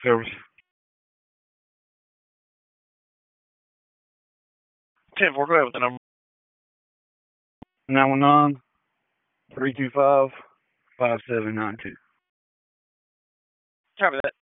Service. 10-4, go ahead with the number. 919-325-5792. Copy that.